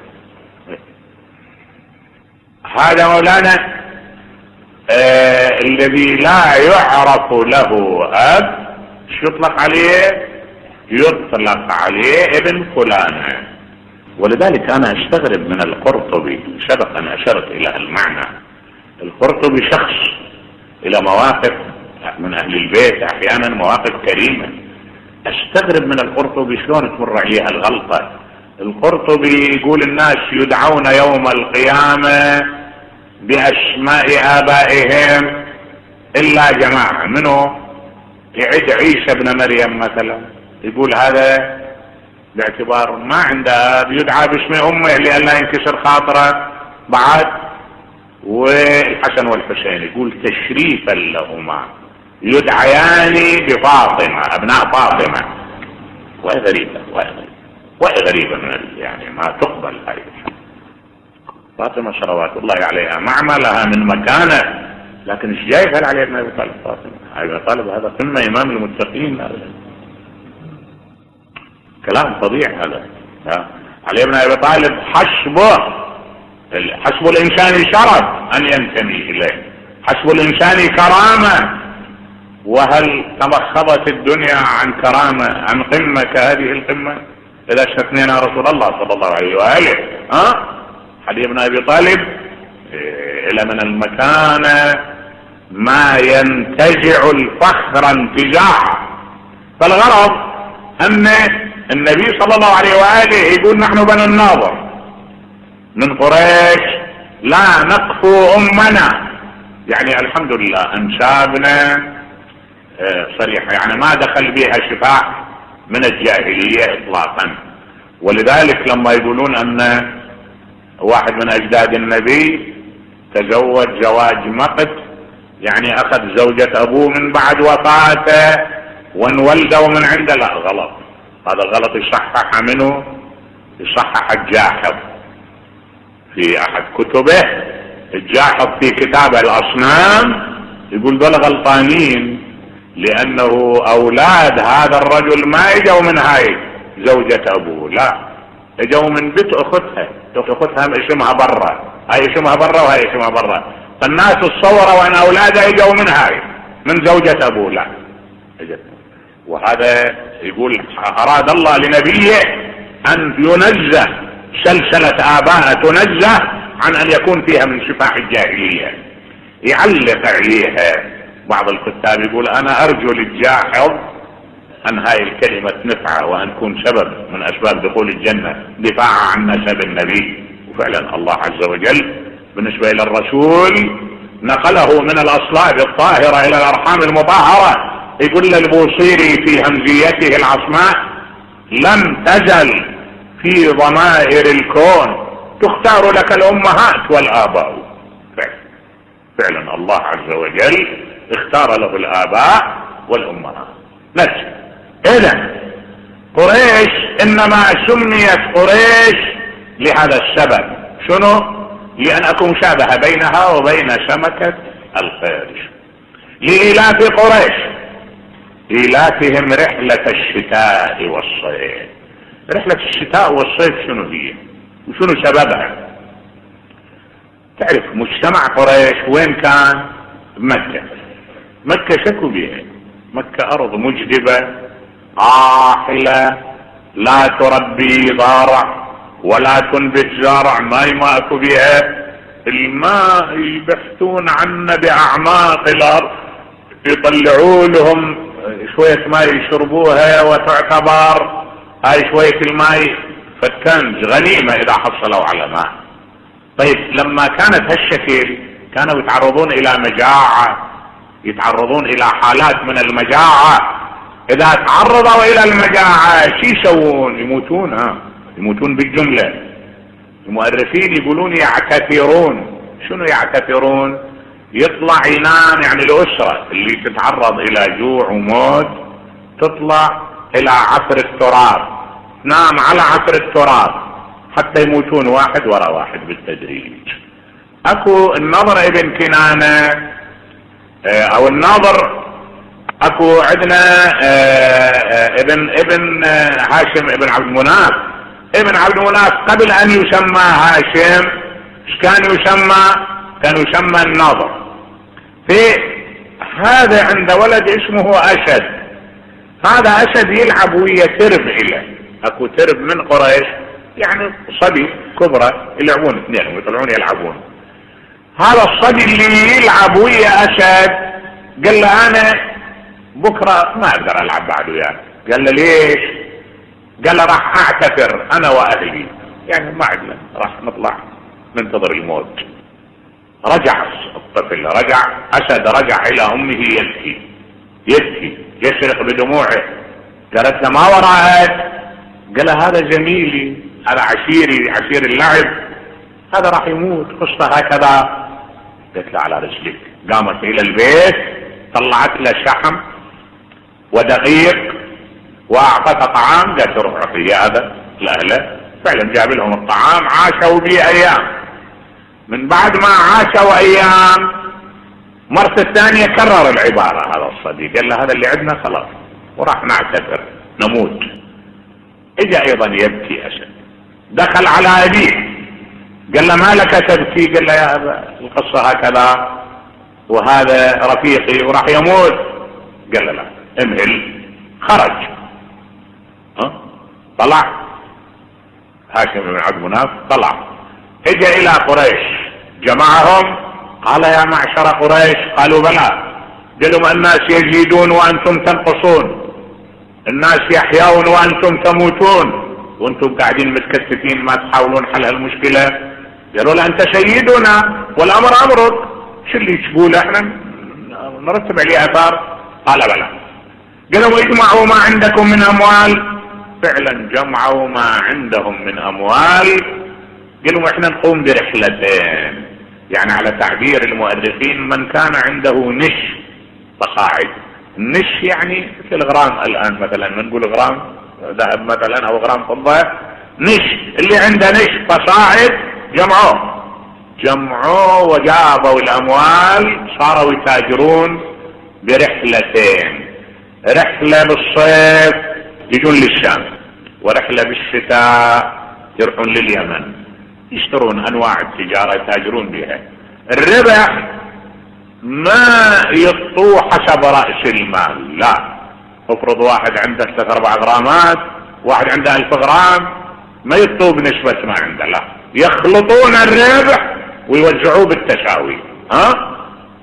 هذا مولانا آه الذي لا يعرف له اب شو يطلق عليه؟ يطلق عليه ابن فلان. ولذلك انا استغرب من القرطبي، سبق ان اشرت الى المعنى. القرطبي شخص الى مواقف من اهل البيت احيانا مواقف كريمة. استغرب من القرطبي شلون تمر عليها الغلطة. القرطبي يقول الناس يدعون يوم القيامة باسماء ابائهم الا جماعة منه يعد عيسى ابن مريم مثلا، يقول هذا باعتبار ما عنده اب يدعى باسم امه لئلا ينكسر خاطره بعد. والحسن والحسين يقول تشريفا لهما يدعيان بفاطمه ابناء فاطمه. وهي غريبه وهي غريبه من يعني ما تقبل هذه فاطمه صلوات الله عليها مع لها من مكانه، لكن ايش جاي يفعل علي ابن ابي طالب؟ فاطمه ابي طالب هذا قمه امام المتقين، هذا كلام فظيع. هذا علي ابن ابي طالب حسبه حسب الانسان شرف ان ينتمي اليه، حسب الانسان كرامه. وهل تمخضت الدنيا عن كرامه عن قمه كهذه القمه اذا استثنينا رسول الله صلى الله عليه واله؟ ها علي ابن ابي طالب الى من المكانه ما ينتزع الفخر انتزاعا. فالغرض ان النبي صلى الله عليه واله يقول نحن بنو الناظر من قريش لا نقفو امنا، يعني الحمد لله انسابنا صريحه، يعني ما دخل بها شفاع من الجاهليه اطلاقا. ولذلك لما يقولون ان واحد من اجداد النبي تزوج زواج مقت، يعني اخذ زوجة ابوه من بعد وفاته وانولدوا من عنده، لا غلط، هذا غلط يصحح منه، يصحح الجاحظ في احد كتبه. الجاحظ في كتاب الاصنام يقول دول غلطانين لانه اولاد هذا الرجل ما اجوا من هاي زوجة ابوه، لا اجوا من بيت اختها، اختها اسمها برا، هاي اسمها برا وهاي اسمها برا، فالناس تصوروا وان اولادها اجوا من هاي من زوجة ابوه، لا. وهذا يقول اراد الله لنبيه ان ينزه سلسلة اباء تنزه عن ان يكون فيها من شفاح الجاهلية. يعلق عليها بعض الكتاب يقول انا ارجو للجاحظ ان هاي الكلمة نفعه وان تكون سبب من اسباب دخول الجنة دفاعا عن نسب النبي. وفعلا الله عز وجل بالنسبة الى الرسول نقله من الاصلاب الطاهرة الى الارحام المطهرة. يقول للبوصيري في همزيته العصماء لم تزل في ضمائر الكون تختار لك الامهات والاباء. فعلا, فعلا الله عز وجل اختار له الاباء والامهات. نفس اذا قريش انما سميت قريش لهذا السبب، شنو؟ لان مشابهة بينها وبين سمكة الخير. لإلاف قريش إلافهم رحلة الشتاء والصيف. رحلة الشتاء والصيف شنو هي وشنو سببها؟ تعرف مجتمع قريش وين كان؟ مكة. مكة شكو بها، مكة أرض مجدبة عاحلة لا تربي ضارع ولا تنبت زارع، ماي ماكو بها، الماء يبحثون عنه بأعماق الأرض، يطلعوا لهم شوية ماء يشربوها وتعتبر هاي شوية الماء فالكنز غنيمة إذا حصلوا على ماء. طيب لما كانت هالشكل كانوا يتعرضون إلى مجاعة، يتعرضون إلى حالات من المجاعة. إذا تعرضوا إلى المجاعة شو يسوون؟ يموتون. ها يموتون بالجملة. المؤرخين يقولون يعتثرون. شنو يعتثرون؟ يطلع ينام، يعني الأسرة اللي تتعرض إلى جوع وموت تطلع إلى عصر التراب، تنام على عصر التراب حتى يموتون واحد ورا واحد بالتدريج. اكو النضر ابن كنانة او الناظر، اكو عندنا ابن ابن هاشم ابن عبد المناف. ابن عبد المناف قبل ان يسمى هاشم ايش كان يسمى؟ كان يسمى الناظر. في هذا عند ولد اسمه اشد، هذا اسد يلعب ويا ترب له، اكو ترب من قريش يعني صبي كبرى يلعبون اثنين ويطلعون يلعبون. هذا الصبي اللي يلعب ويا اسد قال له انا بكره ما اقدر العب بعد وياك. قال له ليش؟ قال له راح اعتذر انا واهلي، يعني ما عندنا راح نطلع ننتظر الموت. رجع الطفل، رجع اسد، رجع الى امه يبكي يبكي يشرق بدموعه. قالت له ما وراءك؟ قال هذا جميلي، هذا عشيري، عشير اللعب، هذا راح يموت، قصته هكذا. قلت له على رجلك. قامت الى البيت، طلعت له شحم ودقيق واعطته طعام، قالت روح اعطيه هذا لاهله. فعلا جاب لهم الطعام، عاشوا به ايام. من بعد ما عاشوا ايام، مرة الثانية كرر العبارة هذا الصديق، قال له هذا اللي عندنا خلاص وراح نعتذر نموت. اجا ايضا يبكي اسد، دخل على ابيه قال له ما لك تبكي؟ قال له يا ابا القصة هكذا وهذا رفيقي وراح يموت. قال له لا امهل. خرج، ها طلع هاشم بن عبد مناف، طلع اجا الى قريش جمعهم، قال يا معشر قريش. قالوا بلى. قالوا الناس يزيدون وانتم تنقصون، الناس يحيون وانتم تموتون، وانتم قاعدين متكتفين ما تحاولون حل هالمشكلة. قالوا له انت سيدنا والامر امرك، شو اللي تقول احنا نرتب عليه اثار؟ قال بلى. قالوا اجمعوا ما عندكم من اموال. فعلا جمعوا ما عندهم من اموال. قالوا احنا نقوم برحلتين، يعني على تعبير المؤرخين من كان عنده نش فصاعد. النش يعني مثل غرام الان، مثلا نقول غرام ذهب مثلا او غرام فضة، نش اللي عنده نش فصاعد جمعوه جمعوه وجابوا الاموال، صاروا يتاجرون برحلتين. رحلة بالصيف يجون للشام، ورحلة بالشتاء يروحون لليمن، يشترون انواع التجارة يتاجرون بها. الربح ما يطوه حسب رأس المال، لا. افرض واحد عنده ثلاث اربع غرامات، واحد عنده الف غرام، ما يطوه بنسبة ما عنده، لا، يخلطون الربح ويوزعوه بالتساوي. ها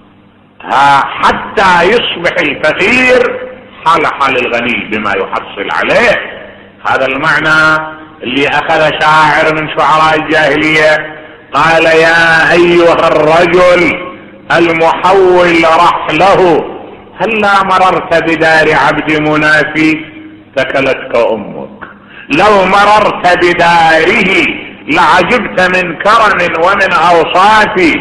ها حتى يصبح الفقير حال حال الغني بما يحصل عليه. هذا المعنى اللي اخذ شاعر من شعراء الجاهلية، قال يا ايها الرجل المحول رحله هلا مررت بدار عبد منافي ثكلتك امك. لو مررت بداره لعجبت من كرم ومن اوصاف.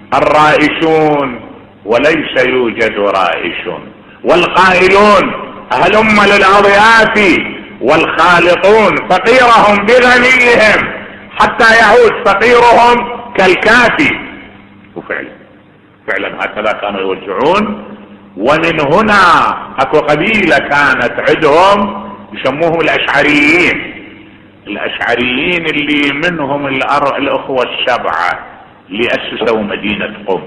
الرائشون وليس يوجد رائش، والقائلون هلم للاضياف، والخالطون فقيرهم بغنيهم حتى يعود فقيرهم كالكافي. وفعلا فعلا هكذا كانوا يوزعون. ومن هنا اكو قبيلة كانت عندهم يسموهم الاشعريين. الاشعريين اللي منهم الاخوة السبعة اللي اسسوا مدينة قم.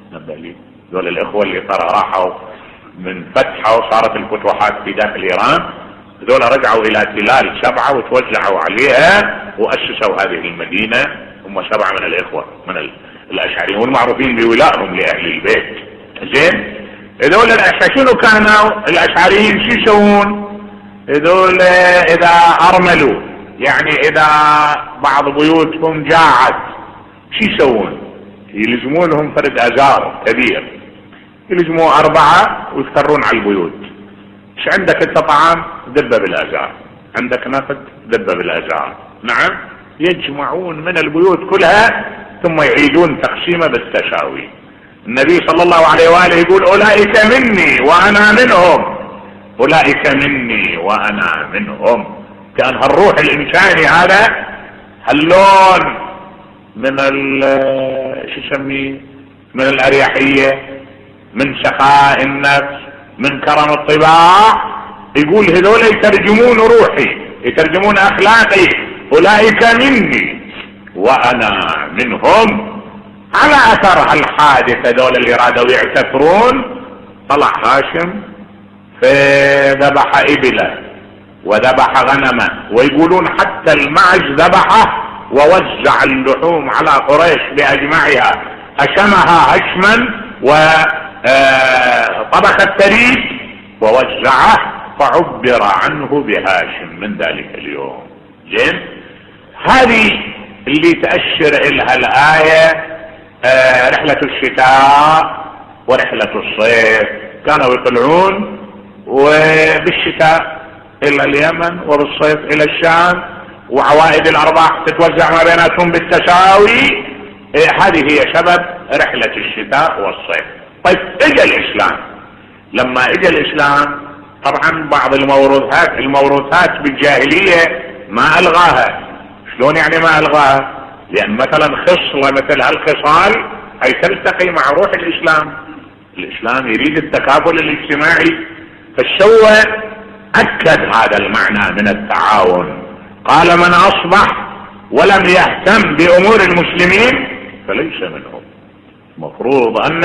دول الاخوة اللي ترى راحوا من فتحة وصارت الفتوحات في داخل ايران، دول رجعوا الى تلال سبعة وتوزعوا عليها واسسوا هذه المدينة. هم سبعة من الاخوة من الاشعريين والمعروفين بولائهم لاهل البيت. زين، هذول شنو كانوا الاشعريين شو يسوون؟ هذول اذا ارملوا، يعني اذا بعض بيوتهم جاعت، شو يسوون؟ يلزمون لهم فرد ازار كبير، يلزموا اربعة ويفترون على البيوت. ايش عندك انت طعام؟ دبه بالازار. عندك نفط؟ دبه بالازار. نعم، يجمعون من البيوت كلها ثم يعيدون تقسيمه بالتساوي. النبي صلى الله عليه وآله يقول اولئك مني وانا منهم، اولئك مني وانا منهم. كان هالروح الانساني هذا، هاللون من شو يسميه، من الاريحية، من سخاء النفس، من كرم الطباع. يقول هذول يترجمون روحي، يترجمون اخلاقي. اولئك مني وانا منهم. على اثر هالحادثة دول اللي رادوا يعتفرون، طلع هاشم ذبح إبلا وذبح غنما، ويقولون حتى المعز ذبحه ووزع اللحوم على قريش بأجمعها، هشمها هشما وطبخ التريد ووزعه، فعبر عنه بهاشم من ذلك اليوم. زين، هذه اللي تأشر إلها الآية آه رحلة الشتاء ورحلة الصيف. كانوا يطلعون وبالشتاء إلى اليمن وبالصيف إلى الشام، وعوائد الأرباح تتوزع ما بيناتهم بالتساوي. آه هذه هي سبب رحلة الشتاء والصيف. طيب اجى الإسلام. لما اجى الإسلام طبعا بعض الموروثات الموروثات بالجاهلية ما ألغاها. شلون يعني ما ألغاها؟ لأن مثلا خصلة مثل هالخصال هي تلتقي مع روح الإسلام. الإسلام يريد التكافل الاجتماعي، فالسوى أكد هذا المعنى من التعاون. قال من أصبح ولم يهتم بأمور المسلمين فليس منهم. مفروض أن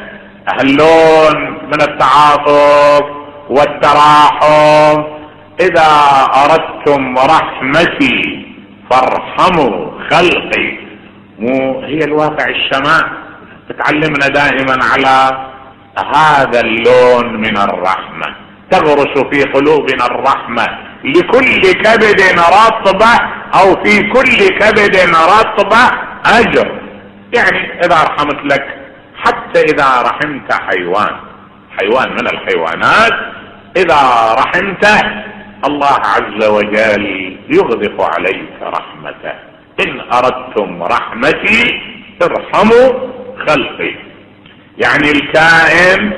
هاللون من التعاطف والتراحم. إذا أردتم رحمتي فارحموا خلقي. مو هي الواقع السماء تعلمنا دائما على هذا اللون من الرحمة، تغرس في قلوبنا الرحمة لكل كبد رطبة، أو في كل كبد رطبة أجر. يعني إذا رحمت لك، حتى إذا رحمت حيوان حيوان من الحيوانات، إذا رحمته الله عز وجل يغدق عليك رحمته. إن أردتم رحمتي ارحموا خلقي. يعني الكائن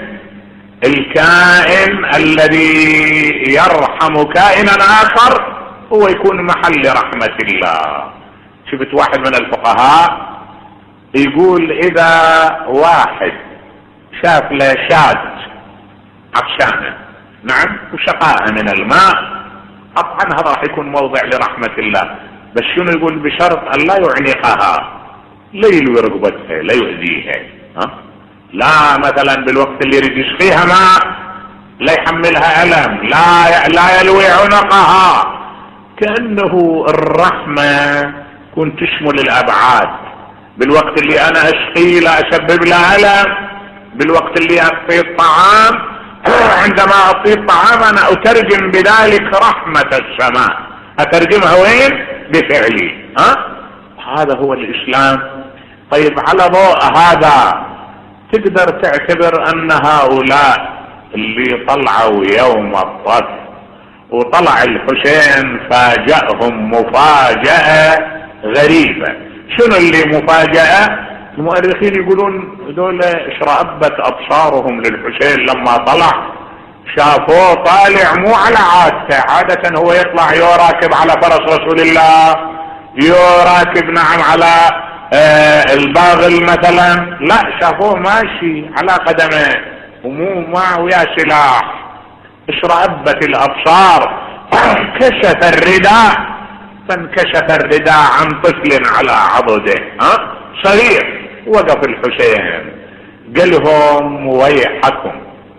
الكائن الذي يرحم كائنا آخر هو يكون محل رحمة الله. شفت واحد من الفقهاء يقول إذا واحد شاف له شاة عطشانة، نعم، وشقاها من الماء، طبعا هذا راح يكون موضع لرحمة الله، بس شنو يقول؟ بشرط أن لا يعنقها، لا يلوي رقبتها، لا يؤذيها. ها؟ لا مثلا بالوقت اللي يريد يسقيها ماء لا يحملها ألم، لا لا يلوي عنقها. كأنه الرحمة تكون تشمل الأبعاد. بالوقت اللي أنا أسقي لا أسبب له ألم، بالوقت اللي أعطيه الطعام، عندما أعطيه الطعام أنا أترجم بذلك رحمة السماء، أترجمها وين؟ بفعلي. ها؟ هذا هو الإسلام. طيب على ضوء هذا تقدر تعتبر أن هؤلاء اللي طلعوا يوم الطف وطلع الحسين فاجأهم مفاجأة غريبة. شنو اللي مفاجأة؟ المؤرخين يقولون دول اشرأبت أبصارهم للحسين لما طلع، شافوه طالع مو على عادته. عادة هو يطلع يراكب على فرس رسول الله، يراكب نعم على آه الباغل مثلا، لا، شافوه ماشي على قدمه ومو معه يا سلاح. اشرأبت الأبصار، كشف الرداء، فانكشف الرداء عن طفل على عضده، ها صغير. وقف الحسين قالهم ويحكم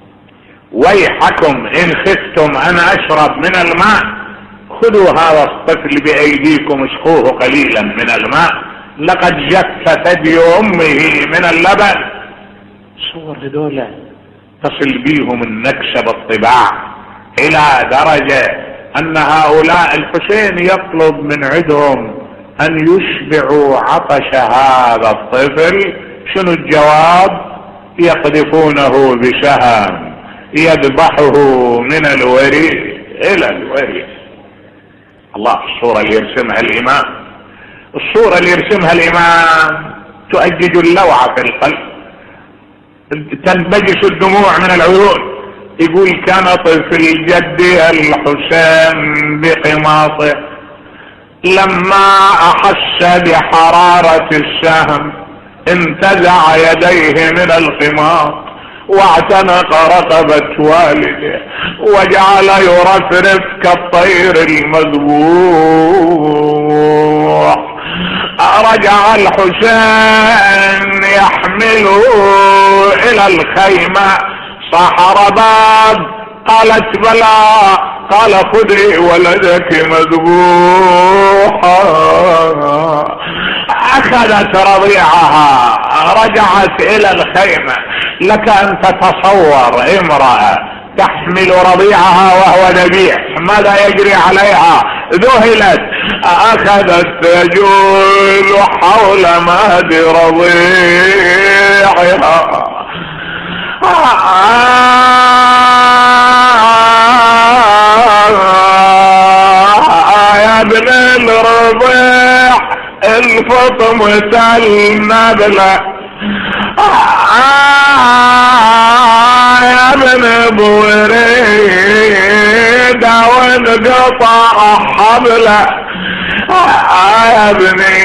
ويحكم إن خفتم أن أشرب من الماء خذوا هذا الطفل بأيديكم اسقوه قليلا من الماء لقد جف ثدي أمه من اللبن. صور هذولا تصل بيهم النكسة بالطباع إلى درجة أن هؤلاء الحسين يطلب من عندهم أن يشبعوا عطش هذا الطفل. شنو الجواب؟ يقذفونه بسهم يذبحه من الوريد إلى الوريد. الله، الصورة اللي يرسمها الإمام، الصورة اللي يرسمها الإمام تؤجج اللوعة في القلب، تنبجس الدموع من العيون. يقول كان طفل جدي الحسين بقماصه لما أحس بحرارة السهم انتزع يديه من القماص واعتنق رقبة والده وجعل يرفرف كالطير المذبوح. رجع الحسين يحمله إلى الخيمة، صاح رباب قالت بلى. قال خذي ولدك مذبوحا. اخذت رضيعها رجعت الى الخيمة. لك ان تتصور امرأة تحمل رضيعها وهو ذبيح ماذا يجري عليها؟ ذهلت. اخذت تجول حول مهد رضيعها. يا ابن الرضيع الفطمة النبلة. يا ابن بوريد وانقطع حبله. يا ابني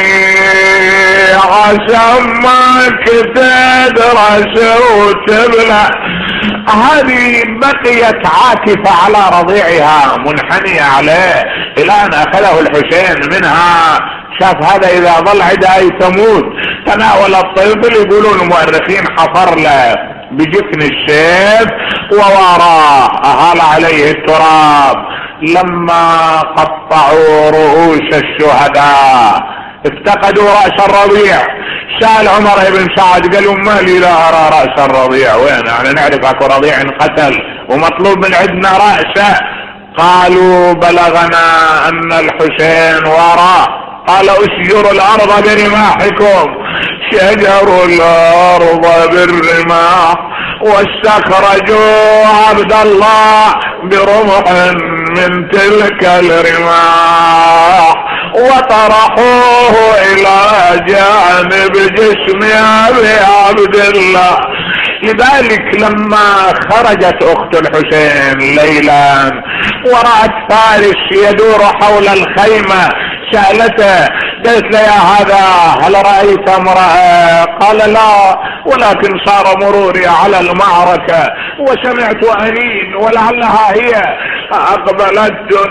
عشمك تدرس وتبلى. هذه بقيت عاكفة على رضيعها منحنية عليه الى ان اخذه الحسين منها. شاف هذا اذا ظل عداي تموت. تناول الطفل يقولون المؤرخين حفر له بجفن السيف ووراه اهال عليه التراب. لما قطعوا رؤوس الشهداء افتقدوا رأس الرضيع. سأل عمر بن سعد قالوا ما لي لا ارى رأس الرضيع وين؟ يعني نعرف اكو رضيع انقتل ومطلوب من عندنا رأسه. قالوا بلغنا ان الحسين وراه. قال اشجروا الارض برماحكم. شجروا الارض بالرماح واستخرجوا عبد الله برمح من تلك الرماح وطرحوه الى جانب جسم ابي عبد الله. لذلك لما خرجت اخت الحسين ليلا ورأت فارس يدور حول الخيمة سألته قالت له يا هذا هل رأيت امرأة؟ قال لا ولكن صار مروري على المعركة وسمعت أنين ولعلها هي. أقبلت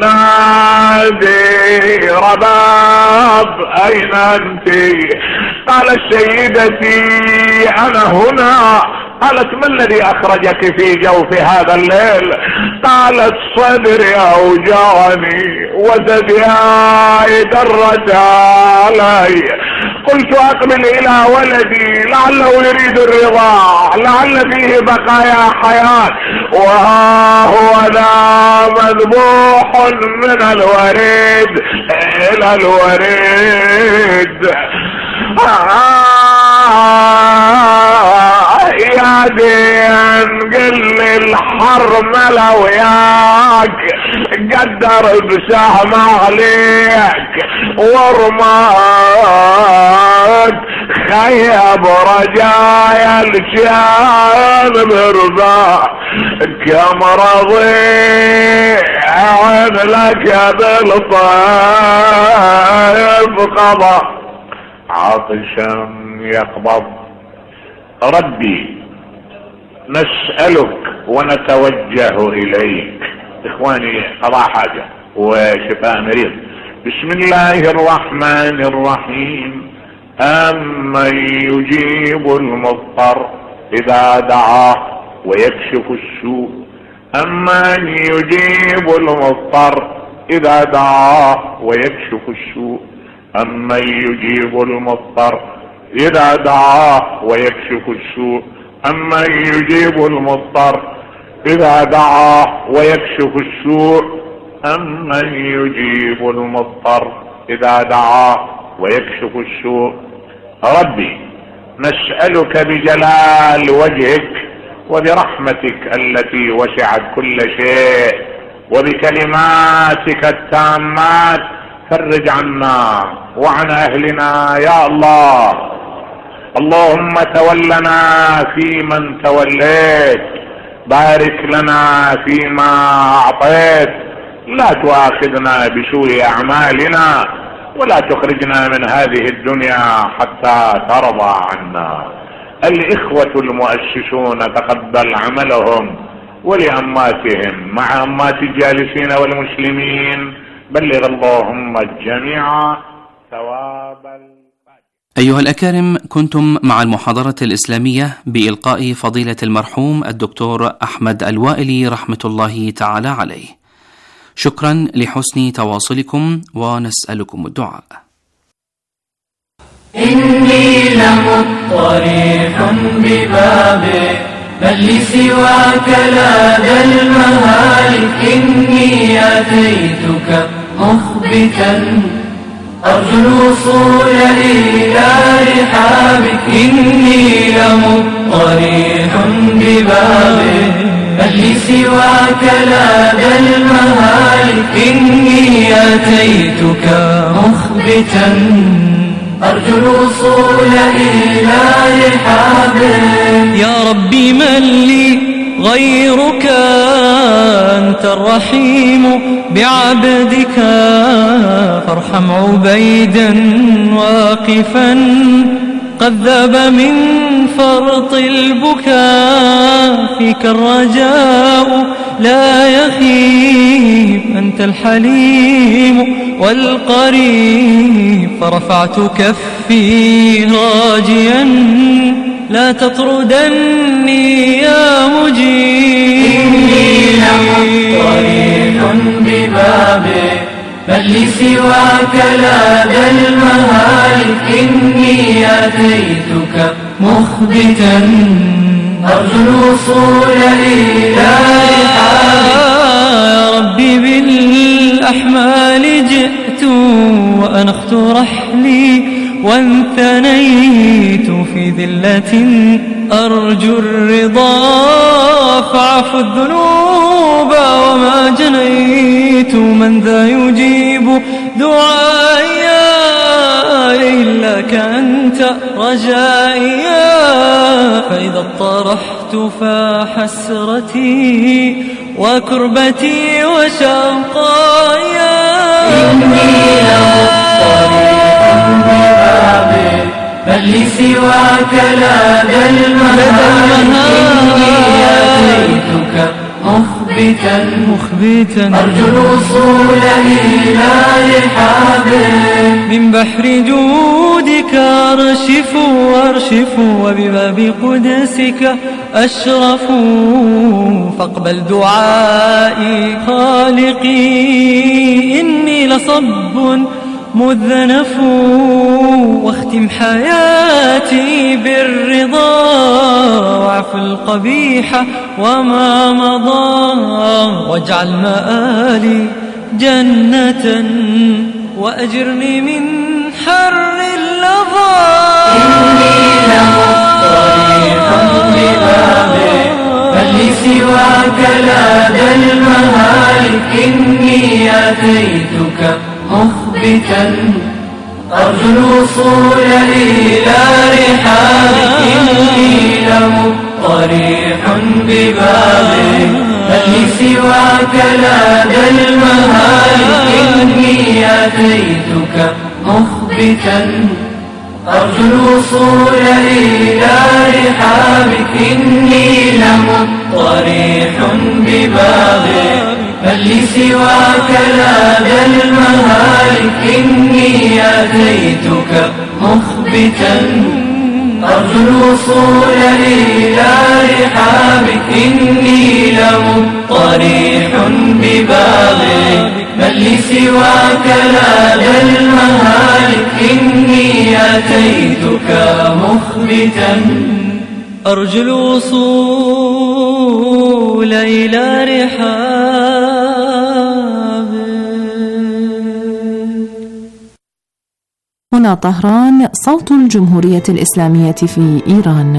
تنادي رباب أين أنت؟ قالت سيدتي أنا هنا. قالت ما الذي اخرجك في جوف هذا الليل؟ قالت صدري اوجعني وثدياي درت علي. قلت اقبل الى ولدي لعله يريد الرضاع لعل فيه بقايا حياة وها هو ذا مذبوح من الوريد الى الوريد. يا دين قل الحرملة وياك قدر بسهم عليك ورماك خيب رجايا الشام برضا كم رضيع لك بالطيب قضى عطشا يقبض. ربي نسألك ونتوجه إليك. إخواني قضاء حاجة وشفاء مريض. بسم الله الرحمن الرحيم. أمن يجيب المضطر إذا دعاه ويكشف السوء. أمن يجيب المضطر إذا دعاه ويكشف السوء. أمن يجيب المضطر إذا دعاه ويكشف السوء. أمن يجيب المضطر إذا دعاه ويكشف السوء. أمن يجيب المضطر إذا دعاه ويكشف السوء. ربي نسألك بجلال وجهك وبرحمتك التي وسعت كل شيء وبكلماتك التامات فرج عنا وعن أهلنا يا الله. اللهم تولنا فيمن توليت. بارك لنا فيما أعطيت. لا تؤاخذنا بسوء أعمالنا ولا تخرجنا من هذه الدنيا حتى ترضى عنا. الإخوة المؤسسون تقبل عملهم ولأماتهم مع أمات الجالسين والمسلمين. بلغ اللهم الجميع ثواب أيها الأكارم، كنتم مع المحاضرة الإسلامية بإلقاء فضيلة المرحوم الدكتور أحمد الوائلي رحمة الله تعالى عليه. شكرا لحسن تواصلكم ونسألكم الدعاء. إني لمضطرح ببابك بل لسواك لا ذا المهالك، إني أتيتك مخبتا أرجو الوصول إلى رحابك. إني لمضطرح ببابك بل لسواك لا ذا المهالك، إني أتيتك مخبتا أرجو الوصول إلى رحابك. يا ربي من لي غيرك أنت الرحيم بعبدك، فارحم عبيدا واقفا قد ذاب من فرط البكاء، فيك الرجاء لا يخيب، أنت الحليم والقريب، فرفعت كفي راجيا لا تطردني يا مجيب. إني لمضطرح ببابك بل لسواك لا ذا المهالك، إني أتيتك مخبتا أرجو الوصول إلى رحابك. يا ربي بالأحمال جئت وأنخت رحلي وانثنيت في ذلة أرجو الرضا، فاعف الذنوب وما جنيت، من ذا يجيب دعائي إلاك أنت رجائي، فإذا اضطرحت فحسرتي وكربتي وشقاي. إني لمضطرح ببابك بل لسواك لا ذا المهالك، إني أتيتك مخبتا مخبتا أرجو الوصول إلى رحابك. من بحر جودك أرشف وأرشف وبباب قدسك أشرف، فاقبل دعائي خالقي، إني لصب مذنف، واختم حياتي بالرضا، واعف القبيح وما مضى، واجعل مآلي جنة وأجرني من حر اللظى. إني لمضطرح ببابك بل لسواك لا ذا المهالك، إني أتيتك مخبتا أرجو الوصول إلى رحابك. إني لمضطرح ببابك بل لسواك لا ذا المهالك، إني أتيتك مخبتا أرجو الوصول إلى رحابك. إني لمضطرح ببابك بل لسواك لا ذا المهالك، إني أتيتك مخبتا أرجو الوصول إلى رحابك. إني لمضطرح ببابك بل لسواك لا ذا المهالك، إني أتيتك مخبتا أرجو الوصول إلى رحابك. هنا طهران، صوت الجمهورية الإسلامية في إيران.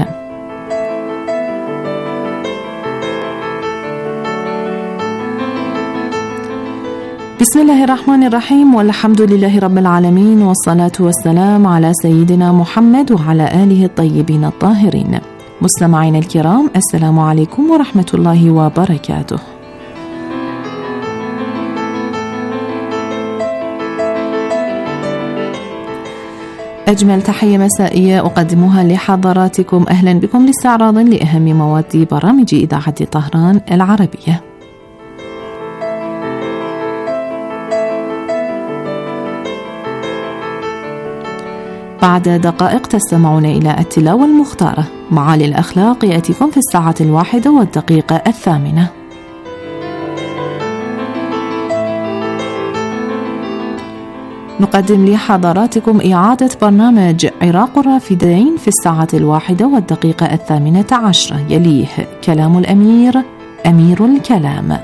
بسم الله الرحمن الرحيم، والحمد لله رب العالمين، والصلاة والسلام على سيدنا محمد وعلى آله الطيبين الطاهرين. مستمعينا الكرام، السلام عليكم ورحمة الله وبركاته. أجمل تحية مسائية أقدمها لحضراتكم، أهلا بكم لاستعراض لأهم مواد برامج إذاعة طهران العربية. بعد دقائق تستمعون إلى التلاوة المختارة. معالي الأخلاق يأتيكم في الساعة الواحدة والدقيقة الثامنة. نقدم لحضراتكم إعادة برنامج عراق الرافدين في الساعة الواحدة والدقيقة الثامنة عشرة، يليه كلام الأمير أمير الكلام.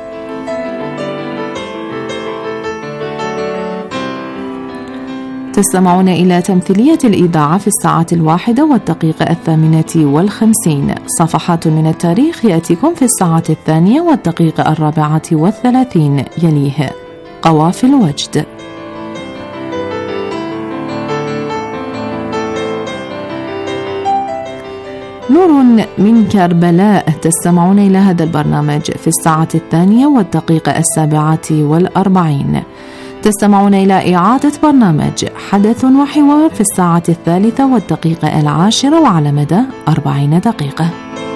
تستمعون إلى تمثيلية الإذاعة في الساعة الواحدة والدقيقة الثامنة والخمسين. صفحات من التاريخ يأتيكم في الساعة الثانية والدقيقة الرابعة والثلاثين، يليه قوافل وجد. نور من كربلاء. تستمعون إلى هذا البرنامج في الساعة الثانية والدقيقة السابعة والأربعين. تستمعون إلى إعادة برنامج حدث وحوار في الساعة الثالثة والدقيقة العاشرة وعلى مدى أربعين دقيقة.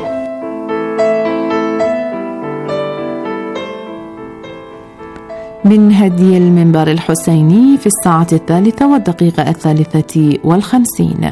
من هدي المنبر الحسيني في الساعة الثالثة والدقيقة الثالثة والخمسين.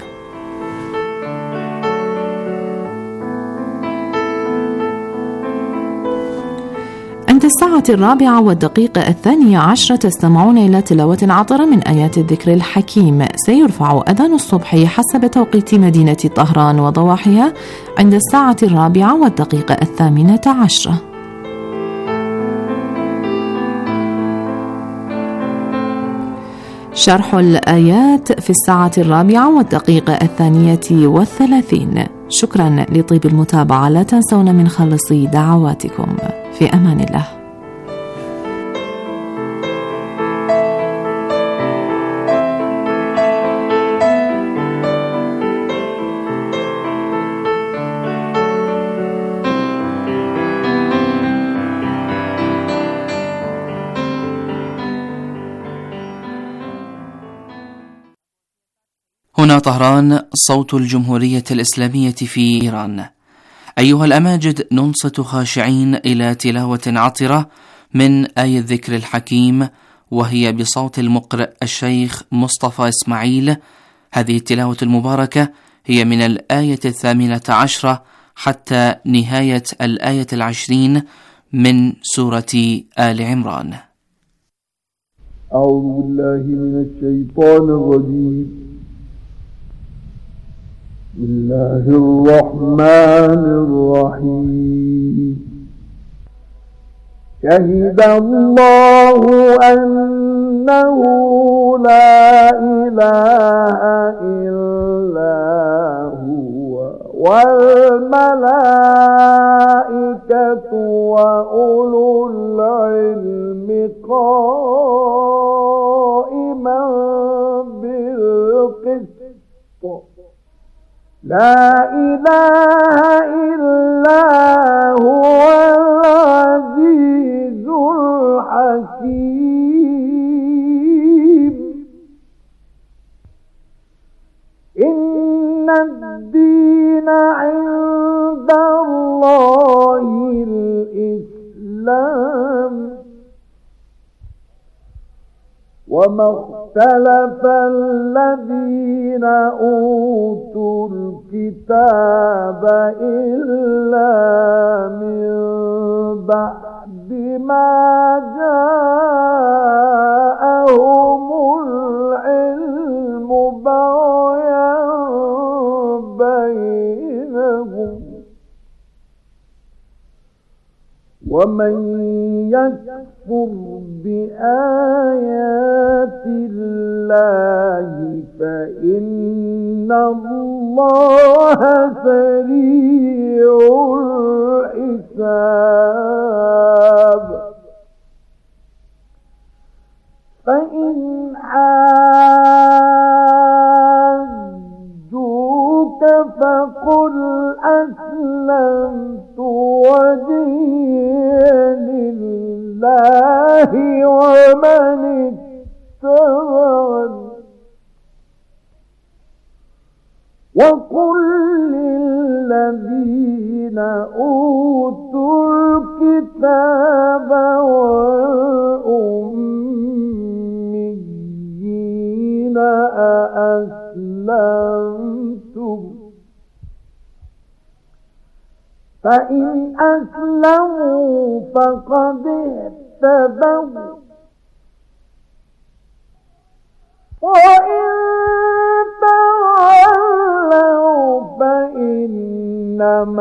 عند الساعة الرابعة والدقيقة الثانية عشرة تستمعون إلى تلاوة عطرة من آيات الذكر الحكيم. سيرفع أذان الصبح حسب توقيت مدينة طهران وضواحيها عند الساعة الرابعة والدقيقة الثامنة عشرة. شرح الآيات في الساعة الرابعة والدقيقة الثانية والثلاثين. شكرا لطيب المتابعة. لا تنسون من خلص دعواتكم. في أمان الله. هنا طهران، صوت الجمهورية الإسلامية في إيران. أيها الأماجد، ننصت خاشعين إلى تلاوة عطرة من آية الذكر الحكيم، وهي بصوت المقرئ الشيخ مصطفى إسماعيل. هذه التلاوة المباركة هي من الآية الثامنة عشرة حتى نهاية الآية العشرين من سورة آل عمران. أعوذ بالله من الشيطان الرجيم. بسم الله الرحمن الرحيم. شهد الله أنه لا إله إلا هو والملائكة وأولو العلم قائما بالقسط. لا إله إلا هو العزيز الحكيم. إن الدين عند الله الإسلام. وما اختلف الذين أوتوا الكتاب إلا من بعد ما جاءهم العلم بغيا بينهم. ومن يكفر بآيات الله فإن الله سريع الحساب. فإن حاجوك فقل أسلمت وجهي لله ومن اتبعني. وقل للذين أوتوا الكتاب والأميين أأسلمتم أسلمتم فإن أسلموا فقد اهتدوا وإن تولوا فإنما